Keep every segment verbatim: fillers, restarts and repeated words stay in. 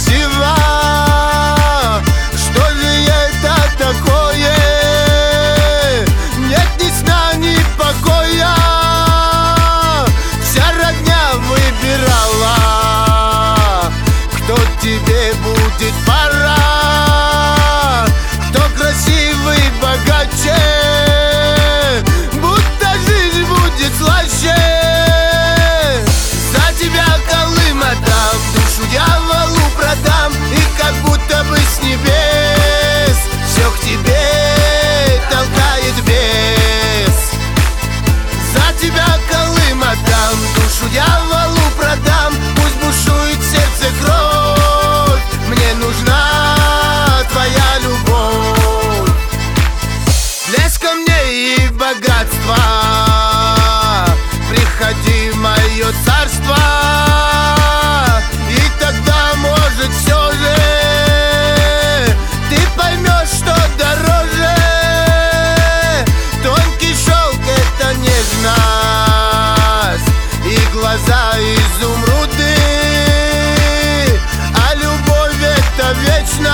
красиво. Что же это такое? Нет ни сна, ни покоя. Вся родня выбирала, кто тебе будет пора, кто красивый, богаче, будто жизнь будет слаще. За тебя Колым отдам, душу дьяволу продам, и как будто бы с небес все к тебе толкает бес. За тебя Колым отдам, душу дьяволу продам, пусть бушует в сердце кровь, мне нужна твоя любовь. Блеск камней и богатство, приходи в мое царство, и тогда, может, все же ты поймешь, что дороже. Тонкий шелк — это нежность, и глаза изумруды, а любовь — это вечность.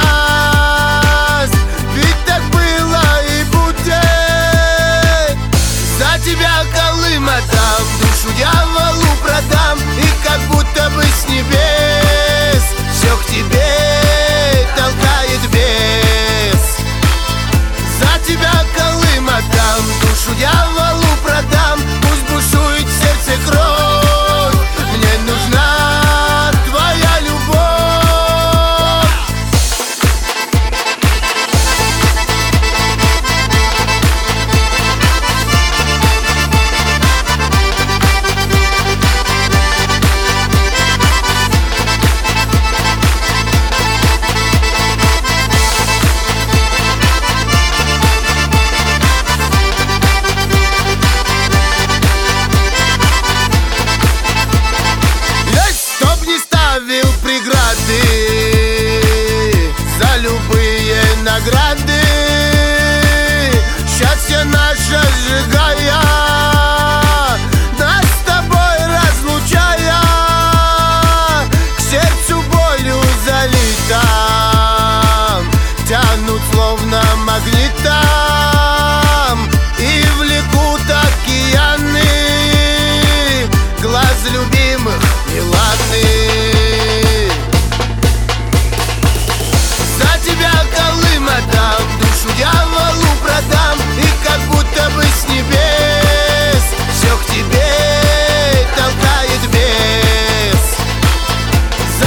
Ведь так было и будет. За тебя Колым отдам, душу дьяволу продам, и как будто бы с небес все к тебе толкает бес. За тебя Колым отдам, душу дьяволу